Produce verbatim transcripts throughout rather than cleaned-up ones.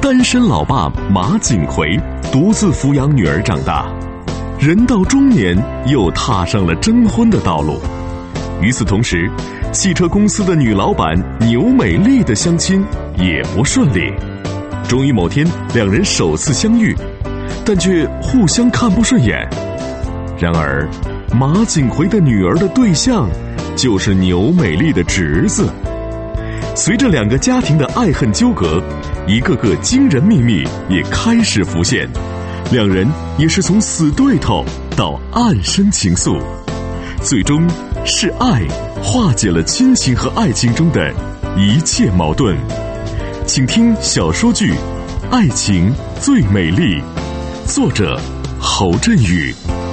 单身老爸马景奎独自抚养女儿长大，人到中年又踏上了征婚的道路。与此同时，汽车公司的女老板牛美丽的相亲也不顺利。终于某天，两人首次相遇，但却互相看不顺眼。然而，马景奎的女儿的对象就是牛美丽的侄子。随着两个家庭的爱恨纠葛，一个个惊人秘密也开始浮现，两人也是从死对头到暗生情愫，最终是爱化解了亲情和爱情中的一切矛盾。请听小说剧《爱情最美丽》，作者侯振宇。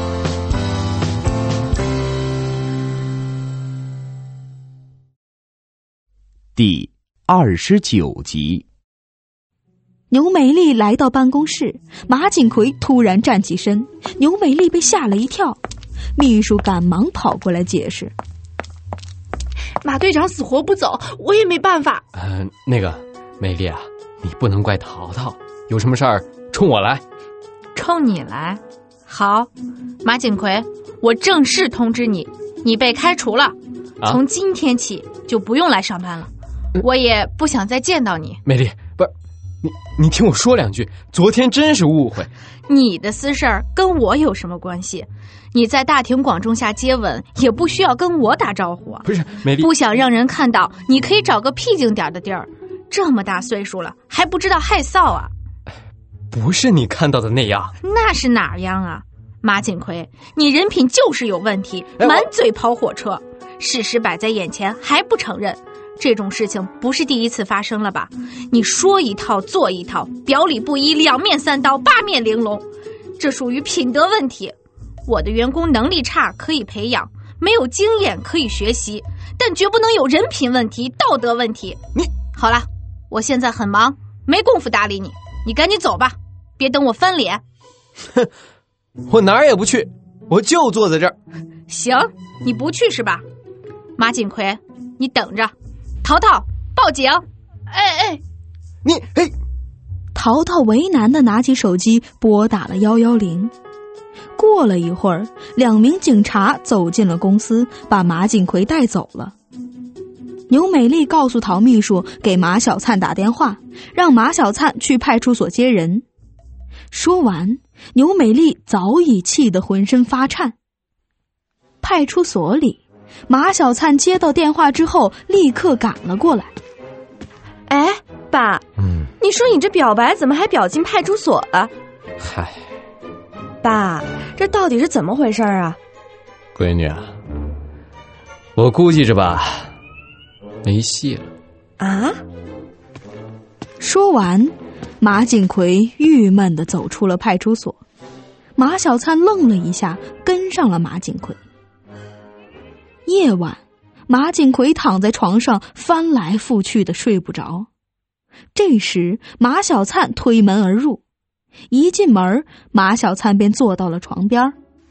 第二十九集。 牛美丽来到办公室，马景奎突然站起身，牛美丽被吓了一跳，秘书赶忙跑过来解释： 马队长死活不走，我也没办法。 呃，那个美丽啊，你不能怪淘淘，有什么事儿冲我来。 冲你来？好，马景奎，我正式通知你，你被开除了，啊、从今天起就不用来上班了。我也不想再见到你。 美丽，不是你，你听我说两句。昨天真是误会。 你的私事儿跟我有什么关系？你在大庭广众下接吻，也不需要跟我打招呼啊。 不是，美丽， 不想让人看到，你可以找个僻静点的地儿。这么大岁数了，还不知道害臊啊？ 不是你看到的那样。 那是哪样啊？马景奎，你人品就是有问题，满嘴跑火车，事实摆在眼前还不承认。这种事情不是第一次发生了吧？你说一套做一套，表里不一，两面三刀，八面玲珑，这属于品德问题。我的员工能力差可以培养，没有经验可以学习，但绝不能有人品问题、道德问题。 你好了，我现在很忙，没工夫搭理你，你赶紧走吧，别等我翻脸。 哼，我哪儿也不去，我就坐在这儿。 行，你不去是吧？马景奎，你等着。淘淘，报警！哎哎， 你嘿！ 淘淘为难地拿起手机拨打了一一零。过了一会儿，两名警察走进了公司，把马景奎带走了。牛美丽告诉陶秘书给马小灿打电话，让马小灿去派出所接人。说完，牛美丽早已气得浑身发颤。派出所里，马小灿接到电话之后立刻赶了过来。 哎，爸，嗯，你说你这表白怎么还表进派出所了？ 嗨， 爸，这到底是怎么回事啊？ 闺女啊，我估计着吧，没戏了。 啊？ 说完，马景奎郁闷地走出了派出所。马小灿愣了一下，跟上了马景奎。夜晚，马景奎躺在床上翻来覆去的睡不着。这时，马小灿推门而入，一进门，马小灿便坐到了床边。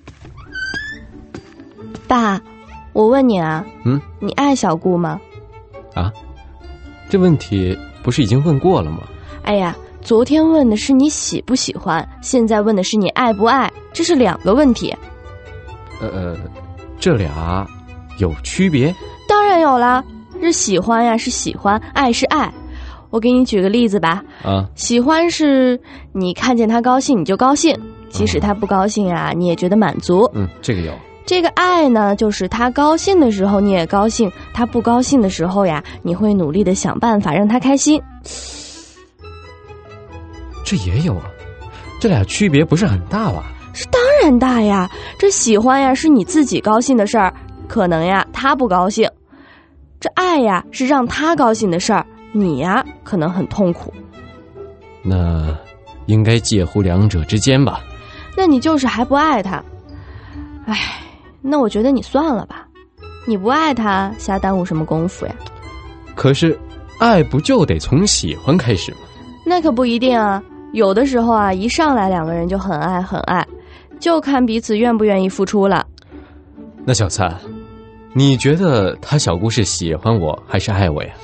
爸，我问你啊， 嗯， 你爱小顾吗？ 啊，这问题不是已经问过了吗？ 哎呀，昨天问的是你喜不喜欢，现在问的是你爱不爱，这是两个问题。 呃，这俩有区别？ 当然有啦，是喜欢呀是喜欢，爱是爱。我给你举个例子吧。 啊， 喜欢是你看见他高兴你就高兴，即使他不高兴啊，你也觉得满足。 嗯，这个有。 这个爱呢，就是他高兴的时候你也高兴，他不高兴的时候呀，你会努力的想办法让他开心。 这也有啊，这俩区别不是很大吧？ 是当然大呀，这喜欢呀是你自己高兴的事儿，可能呀他不高兴。这爱呀是让他高兴的事儿，你呀可能很痛苦。 那应该介乎两者之间吧？ 那你就是还不爱他。唉，那我觉得你算了吧，你不爱他瞎耽误什么功夫呀？ 可是爱不就得从喜欢开始吗？ 那可不一定啊，有的时候啊一上来两个人就很爱很爱，就看彼此愿不愿意付出了。 那小灿，你觉得他小姑是喜欢我还是爱我呀？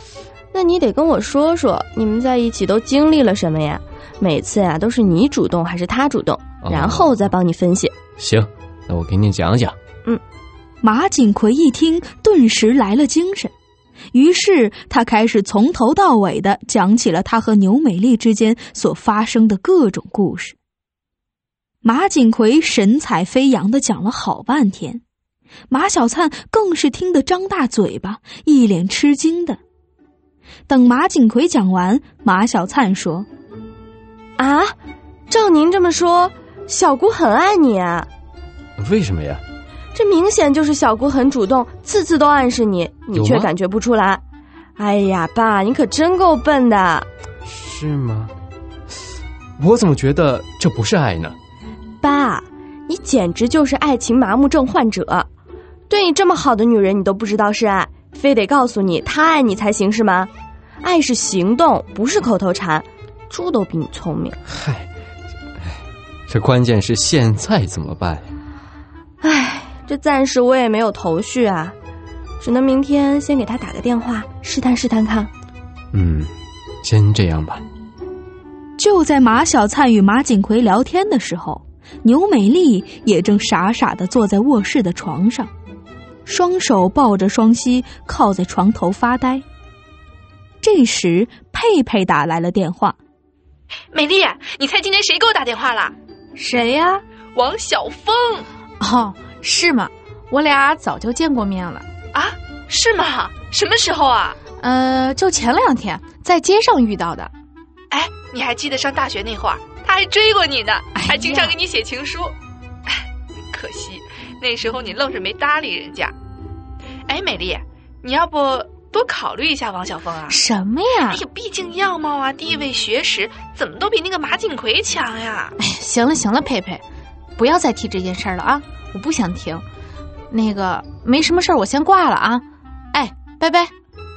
那你得跟我说说，你们在一起都经历了什么呀？每次呀，都是你主动还是他主动？ 哦、 然后再帮你分析。 行，那我给你讲讲。 嗯， 马锦奎一听，顿时来了精神。于是他开始从头到尾的讲起了他和牛美丽之间所发生的各种故事。马锦奎神采飞扬的讲了好半天，马小灿更是听得张大嘴巴，一脸吃惊的。等马锦奎讲完，马小灿说： 啊，照您这么说，小姑很爱你啊？ 为什么呀？ 这明显就是小姑很主动，次次都暗示你，你却感觉不出来。哎呀，爸，你可真够笨的。 是吗？我怎么觉得这不是爱呢？ 爸，你简直就是爱情麻木症患者。对你这么好的女人，你都不知道是爱，非得告诉你她爱你才行是吗？爱是行动，不是口头禅。猪都比你聪明。 嗨，这关键是现在怎么办？ 唉，这暂时我也没有头绪啊，只能明天先给他打个电话，试探试探看。 嗯，先这样吧。 就在马小灿与马锦奎聊天的时候，牛美丽也正傻傻地坐在卧室的床上，双手抱着双膝，靠在床头发呆。这时佩佩打来了电话。 美丽，你猜今天谁给我打电话了？ 谁呀？ 王小峰。 哦，是吗？我俩早就见过面了。 啊，是吗？什么时候啊？ 呃，就前两天在街上遇到的。 哎，你还记得上大学那会儿，他还追过你呢， 哎、 还经常给你写情书。哎，可惜那时候你愣是没搭理人家。哎，美丽，你要不多考虑一下王小峰啊？ 什么呀？ 哎呀，毕竟样貌啊、地位、学识，怎么都比那个马锦奎强呀。 哎呀，行了行了，佩佩，不要再提这件事了啊！我不想听。那个没什么事儿，我先挂了啊。哎，拜拜。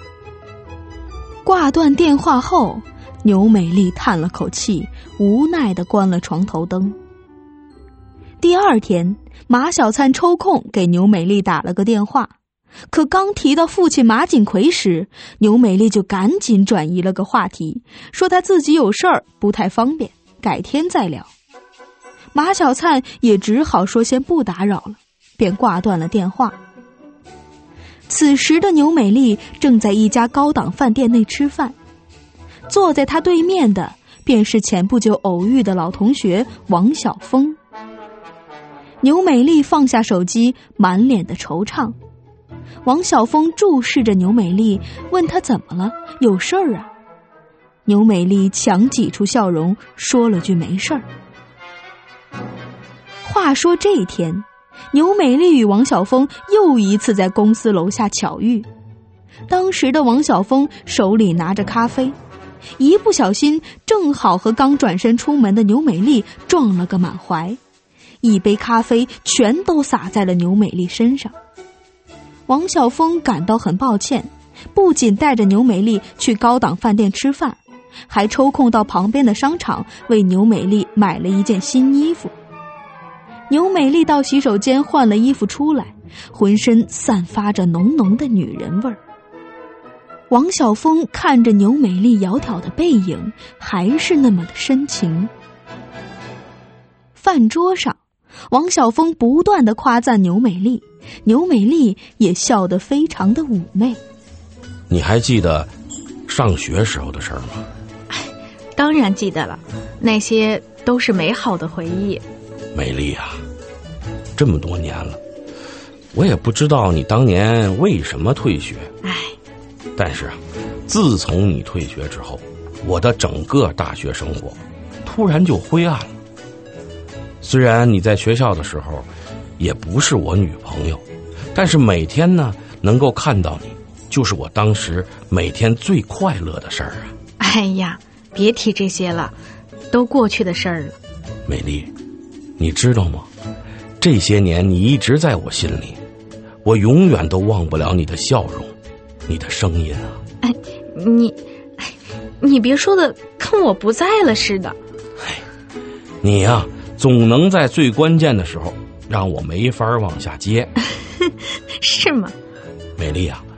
挂断电话后，牛美丽叹了口气，无奈地关了床头灯。第二天，马小灿抽空给牛美丽打了个电话，可刚提到父亲马锦奎时，牛美丽就赶紧转移了个话题，说她自己有事儿，不太方便，改天再聊。马小灿也只好说先不打扰了，便挂断了电话。此时的牛美丽正在一家高档饭店内吃饭，坐在她对面的便是前不久偶遇的老同学王小峰。牛美丽放下手机，满脸的惆怅。王小峰注视着牛美丽，问她怎么了，有事儿啊？牛美丽强挤出笑容，说了句没事儿。话说这一天，牛美丽与王小峰又一次在公司楼下巧遇。当时的王小峰手里拿着咖啡，一不小心正好和刚转身出门的牛美丽撞了个满怀，一杯咖啡全都洒在了牛美丽身上。王小峰感到很抱歉，不仅带着牛美丽去高档饭店吃饭，还抽空到旁边的商场为牛美丽买了一件新衣服。牛美丽到洗手间换了衣服出来，浑身散发着浓浓的女人味儿。王小峰看着牛美丽窈窕的背影，还是那么的深情。饭桌上，王小峰不断地夸赞牛美丽，牛美丽也笑得非常的妩媚。 你还记得上学时候的事儿吗？ 当然记得了，那些都是美好的回忆。 美丽啊，这么多年了，我也不知道你当年为什么退学。 唉， 但是啊，自从你退学之后，我的整个大学生活突然就灰暗了。虽然你在学校的时候也不是我女朋友，但是每天呢能够看到你，就是我当时每天最快乐的事儿啊。 哎呀，别提这些了，都过去的事儿了。 美丽，你知道吗？这些年你一直在我心里，我永远都忘不了你的笑容，你的声音啊。 哎，你，哎，你别说的跟我不在了似的。 哎，你呀、啊，总能在最关键的时候让我没法往下接。 是吗？ 美丽啊，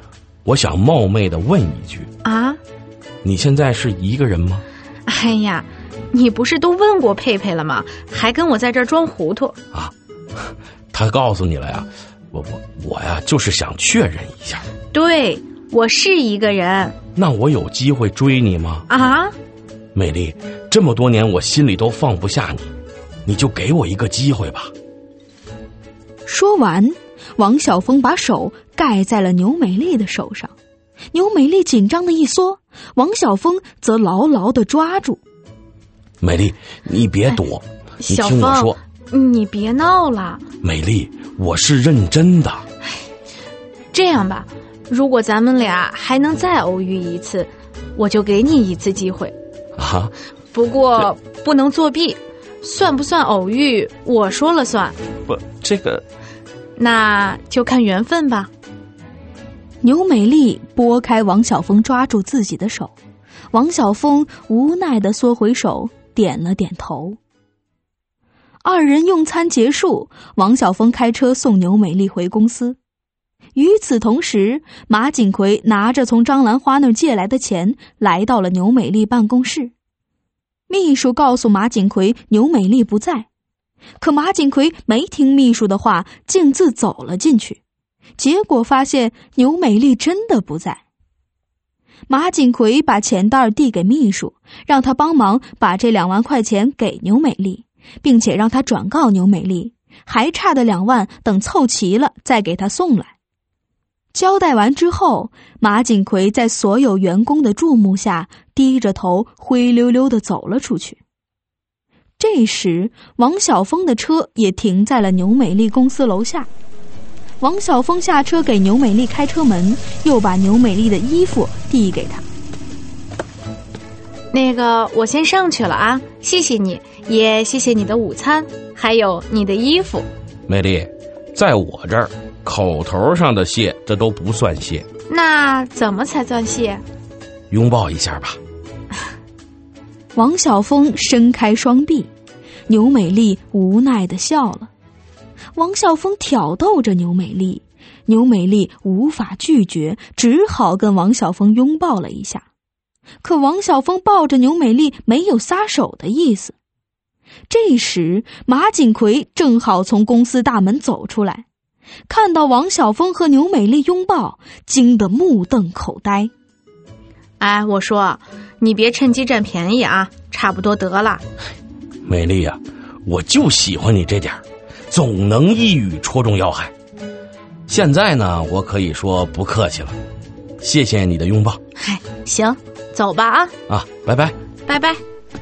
我想冒昧的问一句啊， 你现在是一个人吗？ 哎呀，你不是都问过佩佩了吗？还跟我在这儿装糊涂啊？他告诉你了呀？我我我呀，就是想确认一下。 对，我是一个人。 那我有机会追你吗？ 啊， 美丽，这么多年我心里都放不下你，你就给我一个机会吧。 说完，王晓峰把手盖在了牛美丽的手上，牛美丽紧张的一缩，王晓峰则牢牢的抓住。 美丽，你别躲， 哎、 你听我说， 你别闹了。 美丽，我是认真的。 这样吧，如果咱们俩还能再偶遇一次，我就给你一次机会。 啊？ 不过不能作弊，算不算偶遇我说了算。 不，这个那就看缘分吧。 牛美丽拨开王晓峰抓住自己的手，王晓峰无奈地缩回手，点了点头。二人用餐结束，王晓峰开车送牛美丽回公司。与此同时，马锦奎拿着从张兰花那儿借来的钱来到了牛美丽办公室。秘书告诉马锦奎牛美丽不在，可马锦奎没听秘书的话，径自走了进去，结果发现牛美丽真的不在。马锦奎把钱袋递给秘书，让他帮忙把这两万块钱给牛美丽，并且让他转告牛美丽，还差的两万等凑齐了再给他送来。交代完之后，马锦奎在所有员工的注目下低着头灰溜溜地走了出去。这时王晓峰的车也停在了牛美丽公司楼下。王晓峰下车给牛美丽开车门，又把牛美丽的衣服递给她。 那个我先上去了啊，谢谢你，也谢谢你的午餐，还有你的衣服。 美丽，在我这儿口头上的谢这都不算谢。 那怎么才算谢？ 拥抱一下吧。 王晓峰伸开双臂，牛美丽无奈地笑了。王晓峰挑逗着牛美丽，牛美丽无法拒绝，只好跟王晓峰拥抱了一下。可王晓峰抱着牛美丽没有撒手的意思。这时马锦奎正好从公司大门走出来，看到王晓峰和牛美丽拥抱，惊得目瞪口呆。 哎，我说你别趁机占便宜啊，差不多得了。 美丽啊，我就喜欢你这点儿，总能一语戳中要害。现在呢，我可以说不客气了，谢谢你的拥抱。 嗨，行，走吧啊。 啊，拜拜。 拜拜。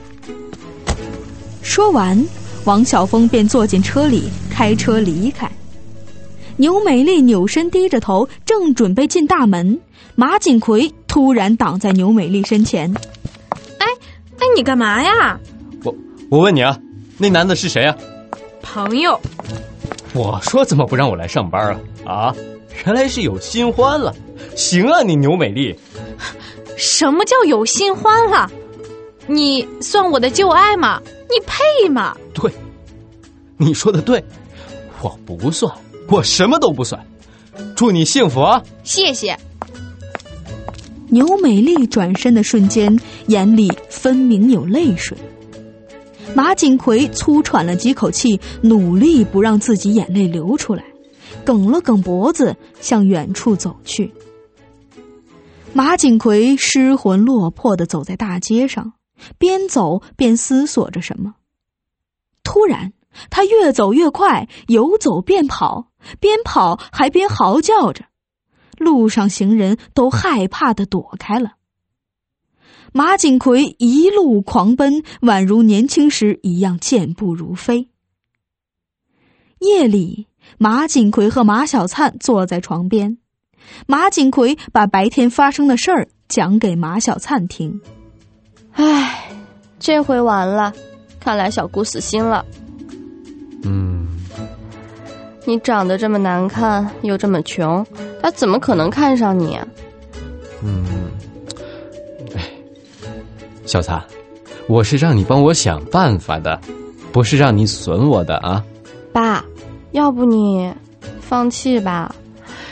说完，王晓峰便坐进车里开车离开。牛美丽扭身低着头，正准备进大门，马锦奎突然挡在牛美丽身前。 哎哎，你干嘛呀？ 我我问你啊，那男的是谁啊？ 朋友。 我说怎么不让我来上班啊？啊，原来是有新欢了。行啊，你牛美丽。 什么叫有新欢了？你算我的旧爱吗？你配吗？ 对，你说的对，我不算，我什么都不算。祝你幸福啊！ 谢谢。 牛美丽转身的瞬间，眼里分明有泪水。马锦奎粗喘了几口气，努力不让自己眼泪流出来，梗了梗脖子，向远处走去。马锦奎失魂落魄地走在大街上，边走边思索着什么。突然他越走越快，有走便跑，边跑还边嚎叫着，路上行人都害怕地躲开了。马锦奎一路狂奔，宛如年轻时一样健步如飞。夜里，马锦奎和马小灿坐在床边，马锦奎把白天发生的事儿讲给马小灿听。 唉，这回完了，看来小姑死心了。 嗯， 你长得这么难看，又这么穷，他怎么可能看上你啊？ 嗯，哎，小灿，我是让你帮我想办法的，不是让你损我的啊。 爸，要不你放弃吧，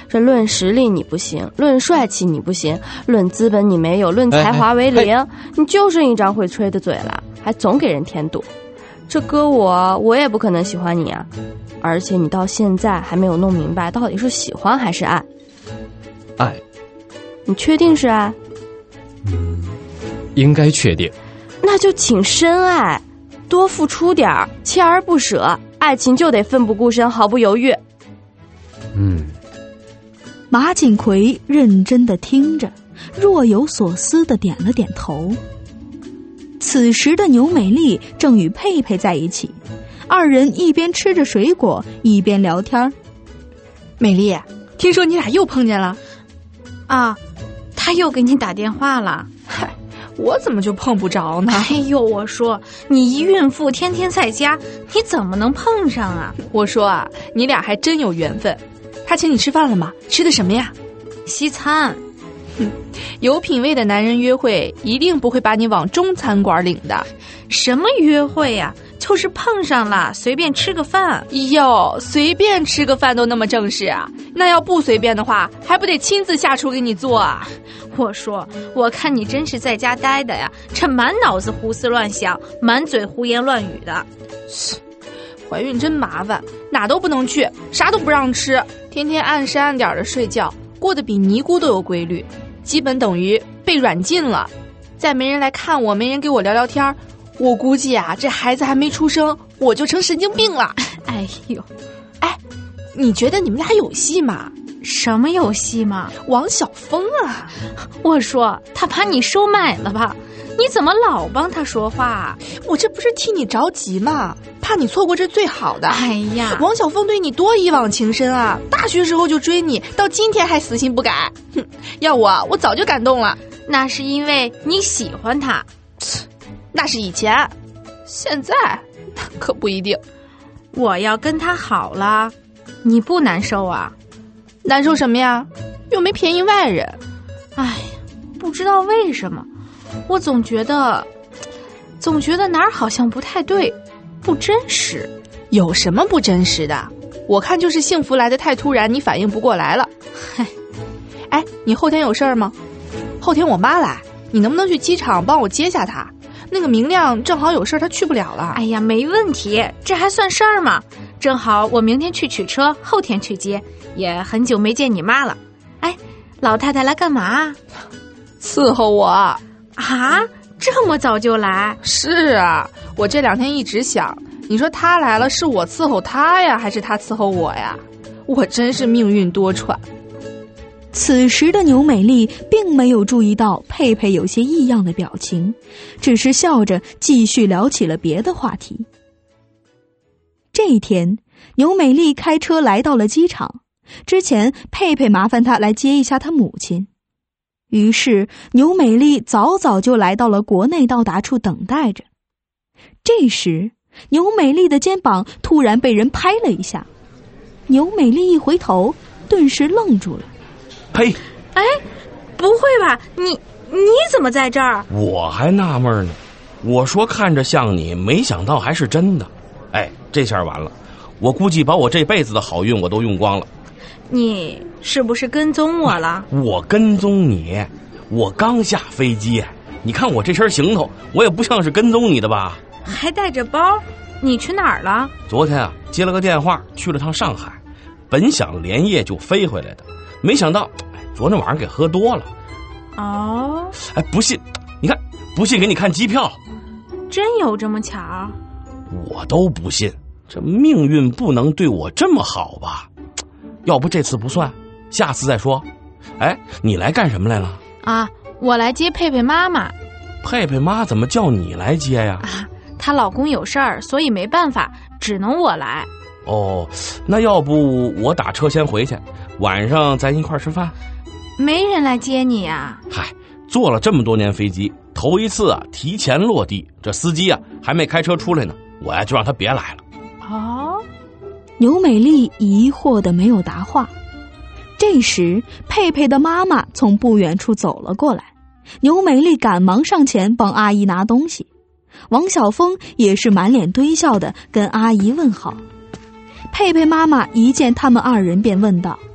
这论实力你不行，论帅气你不行，论资本你没有，论才华为零，哎哎你就剩一张会吹的嘴了，还总给人添堵。这搁我，我也不可能喜欢你啊！而且你到现在还没有弄明白到底是喜欢还是爱。 爱。 你确定是爱？ 嗯，应该确定。 那就请深爱，多付出点儿，锲而不舍，爱情就得奋不顾身，毫不犹豫。 嗯。 马锦葵认真地听着，若有所思地点了点头。此时的牛美丽正与佩佩在一起，二人一边吃着水果一边聊天。 美丽，听说你俩又碰见了？ 啊，他又给你打电话了。 嗨，我怎么就碰不着呢？ 哎呦，我说你一孕妇天天在家，你怎么能碰上啊？ 我说啊，你俩还真有缘分。他请你吃饭了吗？吃的什么呀？ 西餐。 哼，有品位的男人约会一定不会把你往中餐馆领的。 什么约会呀、啊？就是碰上了，随便吃个饭。 哟，随便吃个饭都那么正式啊？那要不随便的话，还不得亲自下厨给你做啊？ 我说，我看你真是在家待的呀，这满脑子胡思乱想，满嘴胡言乱语的。 怀孕真麻烦，哪都不能去，啥都不让吃，天天按时按点的睡觉，过得比尼姑都有规律，基本等于被软禁了。再没人来看我，没人给我聊聊天，我估计啊，这孩子还没出生，我就成神经病了。 哎呦， 哎，你觉得你们俩有戏吗？ 什么有戏吗？ 王晓峰啊！ 我说他把你收买了吧？你怎么老帮他说话？ 我这不是替你着急吗？怕你错过这最好的。 哎呀， 王晓峰对你多一往情深啊！大学时候就追你，到今天还死心不改。哼，要我我早就感动了。 那是因为你喜欢他。 那是以前，现在可不一定。 我要跟他好了，你不难受啊？ 难受什么呀？又没便宜外人。 哎呀，不知道为什么，我总觉得，总觉得哪儿好像不太对，不真实。 有什么不真实的？我看就是幸福来得太突然，你反应不过来了。 嗨， 哎，你后天有事儿吗？后天我妈来，你能不能去机场帮我接下她？那个明亮正好有事儿，他去不了了。 哎呀，没问题，这还算事儿吗？正好我明天去取车，后天去接，也很久没见你妈了。哎，老太太来干嘛？ 伺候我。 啊？这么早就来？ 是啊，我这两天一直想，你说她来了，是我伺候她呀，还是她伺候我呀？我真是命运多舛。 此时的牛美丽并没有注意到佩佩有些异样的表情，只是笑着继续聊起了别的话题。这一天，牛美丽开车来到了机场，之前佩佩麻烦她来接一下她母亲，于是牛美丽早早就来到了国内到达处等待着。这时，牛美丽的肩膀突然被人拍了一下，牛美丽一回头，顿时愣住了。 呸！ 哎，不会吧？你你怎么在这儿？ 我还纳闷呢，我说看着像你，没想到还是真的。哎，这下完了，我估计把我这辈子的好运我都用光了。 你是不是跟踪我了？ 我跟踪你？我刚下飞机，你看我这身行头，我也不像是跟踪你的吧？ 还带着包？你去哪儿了？ 昨天啊，接了个电话，去了趟上海，本想连夜就飞回来的。没想到，哎，昨天晚上给喝多了。 哦， 哎，不信，你看，不信给你看机票。 真有这么巧？ 我都不信，这命运不能对我这么好吧？要不这次不算，下次再说。哎，你来干什么来了？ 啊，我来接佩佩妈妈。 佩佩妈怎么叫你来接呀？ 啊，她老公有事儿，所以没办法，只能我来。 哦，那要不我打车先回去，晚上咱一块儿吃饭。 没人来接你呀？ 嗨，坐了这么多年飞机，头一次啊提前落地，这司机啊还没开车出来呢，我呀就让他别来了。 哦， 牛美丽疑惑的没有答话。这时佩佩的妈妈从不远处走了过来，牛美丽赶忙上前帮阿姨拿东西，王晓峰也是满脸堆笑的跟阿姨问好。佩佩妈妈一见他们二人便问道：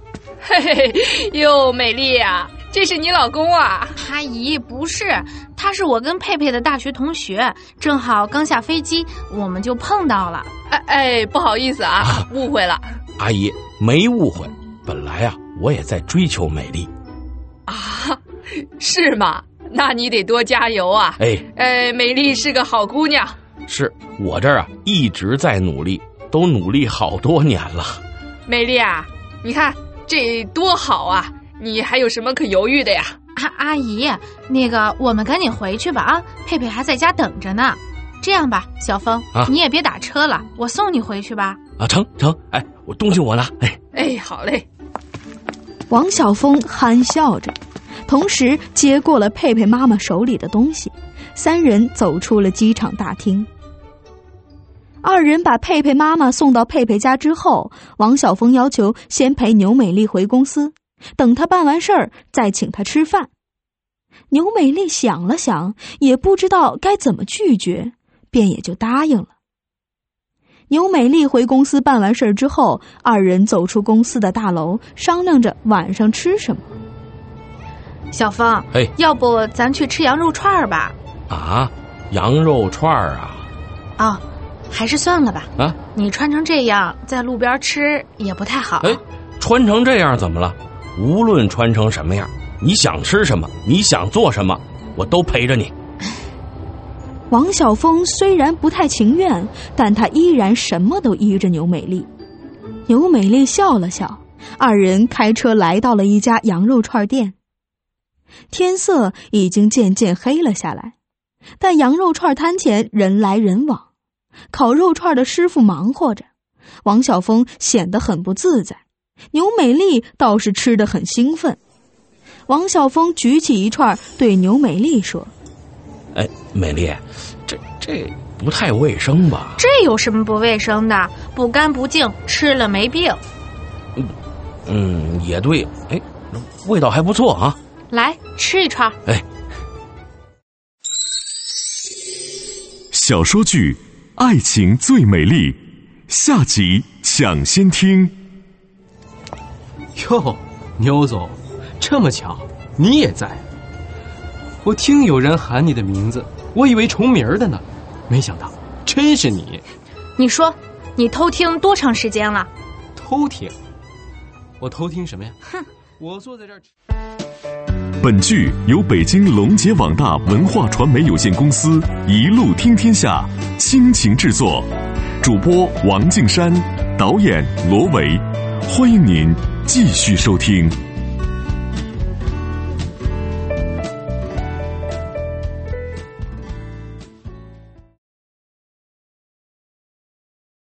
嘿嘿，哟，美丽呀，这是你老公啊？ 阿姨，不是，他是我跟佩佩的大学同学，正好刚下飞机，我们就碰到了。 哎哎，不好意思啊，啊误会了。 阿姨没误会，本来啊，我也在追求美丽。 啊，是吗？那你得多加油啊！ 哎， 呃，美丽是个好姑娘。 是我这儿啊一直在努力，都努力好多年了。 美丽啊，你看这多好啊！你还有什么可犹豫的呀？ 阿阿姨，那个我们赶紧回去吧啊，佩佩还在家等着呢。这样吧，小峰，啊、你也别打车了，我送你回去吧。 啊，成成，哎，我东西我拿，哎哎，好嘞。 王小峰憨笑着，同时接过了佩佩妈妈手里的东西，三人走出了机场大厅。二人把佩佩妈妈送到佩佩家之后，王小峰要求先陪牛美丽回公司，等她办完事儿再请她吃饭。牛美丽想了想，也不知道该怎么拒绝，便也就答应了。牛美丽回公司办完事儿之后，二人走出公司的大楼，商量着晚上吃什么。 小峰， 哎， 要不咱去吃羊肉串吧？ 啊，羊肉串啊？ 哦，还是算了吧。 啊， 你穿成这样在路边吃也不太好。 哎，穿成这样怎么了？无论穿成什么样，你想吃什么，你想做什么，我都陪着你。 王小峰虽然不太情愿，但他依然什么都依着牛美丽。牛美丽笑了笑，二人开车来到了一家羊肉串店。天色已经渐渐黑了下来，但羊肉串摊前人来人往，烤肉串的师傅忙活着，王小峰显得很不自在，牛美丽倒是吃得很兴奋。王小峰举起一串对牛美丽说： 哎，美丽，这这不太卫生吧？ 这有什么不卫生的？不干不净，吃了没病。 嗯嗯，也对。哎，味道还不错啊。 来吃一串。 哎， 小说剧《爱情最美丽》下集抢先听。 哟，牛总，这么巧，你也在。我听有人喊你的名字，我以为重名的呢，没想到真是你。 你说，你偷听多长时间了？ 偷听？我偷听什么呀？ 哼， 我坐在这儿。 本剧由北京龙杰网大文化传媒有限公司一路听天下倾情制作，主播王敬山，导演罗维，欢迎您继续收听。